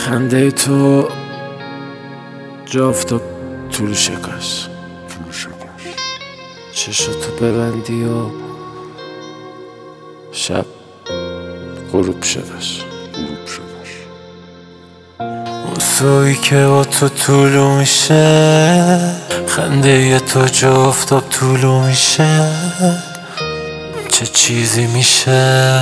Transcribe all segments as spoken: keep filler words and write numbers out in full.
خنده تو جا افتاد طول شکاش چشاتو ببندی و شب غروب شدش اون سوی که با تو طولو میشه، خنده ی تو جا افتاد طولو میشه. چه چیزی میشه،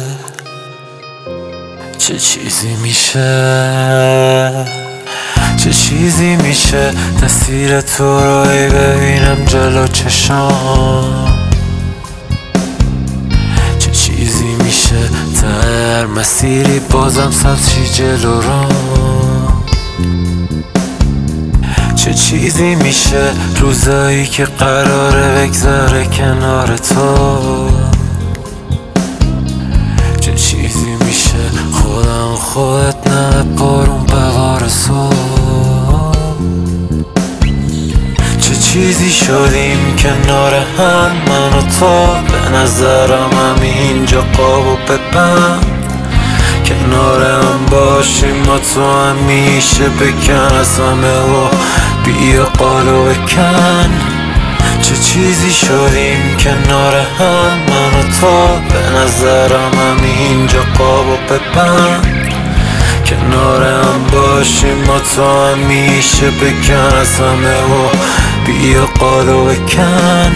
چه چیزی میشه، چه چیزی میشه تصویر تو رو ای ببینم جلو چشام. چه چیزی میشه تا هر مسیری بازم سبز شی جلو رو. چه چیزی میشه روزایی که قراره بگذره کنار تو. چه چیزی میشه خودم خودت نه بارون بوار سو. چه چیزی شدیم کنار هم من و تو، به نظرم همینجا قاب و ببند. کنار هم باشیم ما تو همیشه بکن از همه و بیا قالو بکن. چه چیزی شدیم کنار هم من و تو، به نظرم همینجا قاب و ببند. کنار هم باشیم ما تو همیشه بکن از همه و بیا قالو بکن.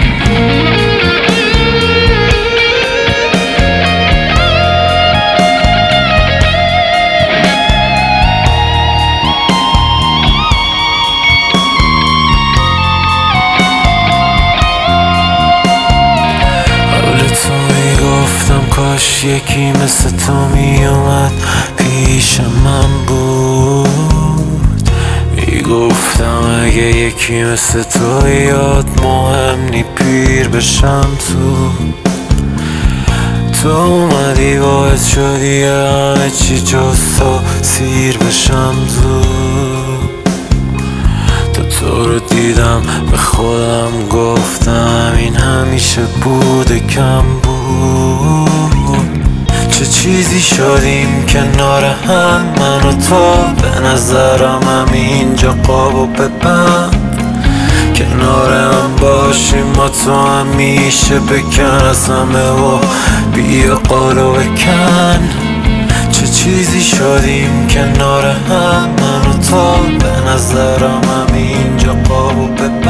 کاش یکی مثل تو می اومد پیش من بود. می گفتم اگه یکی مثل تو یاد مهم نی پیر بشم تو. تو اومدی باعث شدی همه چی جز تو سیر بشم زود. تا تو رو دیدم به خودم گفتم این همیشه بوده کم بود. چه چیزی شدیم کنار هم من و تو، به نظرم همینجا قاب و ببند. کنار هم باشیم ما تو همیشه بکن از همه و بیا قالو بکن. چه چیزی شدیم کنار هم من و تو، به نظرم همینجا قاب و ببند.